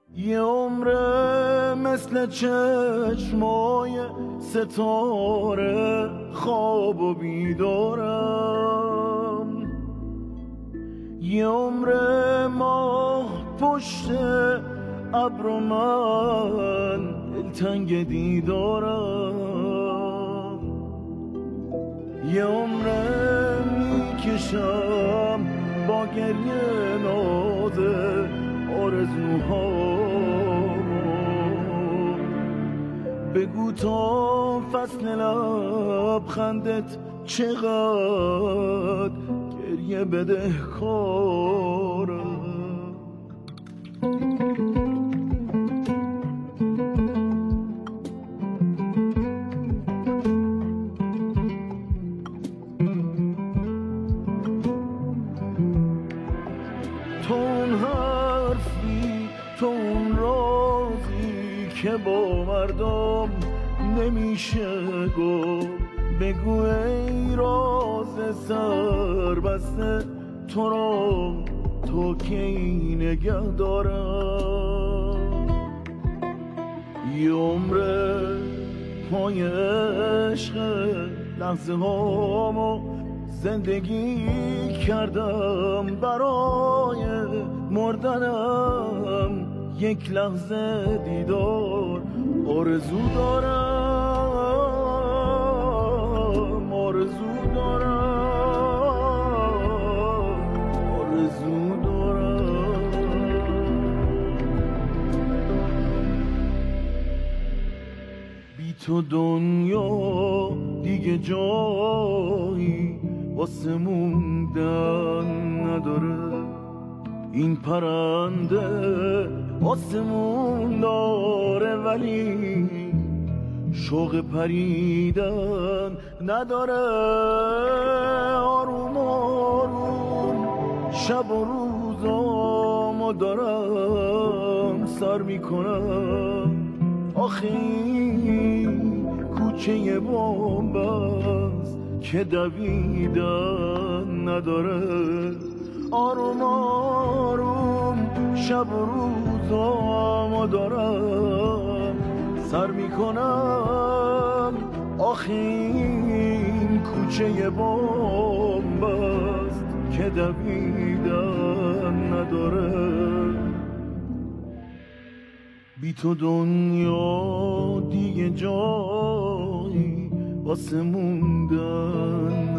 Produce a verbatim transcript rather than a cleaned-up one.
یه عمره مثل چشمای ستاره خواب و بیدارم، یه عمره ماه پشت ابر و من دلتنگ دیدارم، یه عمره میکشم با گریه نازه آرزوهامو. بگو تا فصل لبخندت چقدر گریه بدهکارم. تو اون حرفی، تو اون رازی که با مردم نمیشه گفت، بگو ای راز سربسته تو را تو کی نگه دارم. یه عمره پای عشق لحظه هامو زندگی کردم، برای مردنم یک لحظه دیدار آرزو دارم، آرزو دارم، آرزو دارم. بی تو دنیا دیگه جایی واسه موندن نداره، این پرنده آسمون داره ولی شوق پریدن نداره. آروم آروم شب و روزامو دارم سر میکنم، آخه این کوچه بومبست که دویدن نداره. آروم آروم شب و روزامو دارم سر میکنم، آخه این کوچه بومبست که دویدن نداره. بی تو دنیا دیگه جایی واسه موندن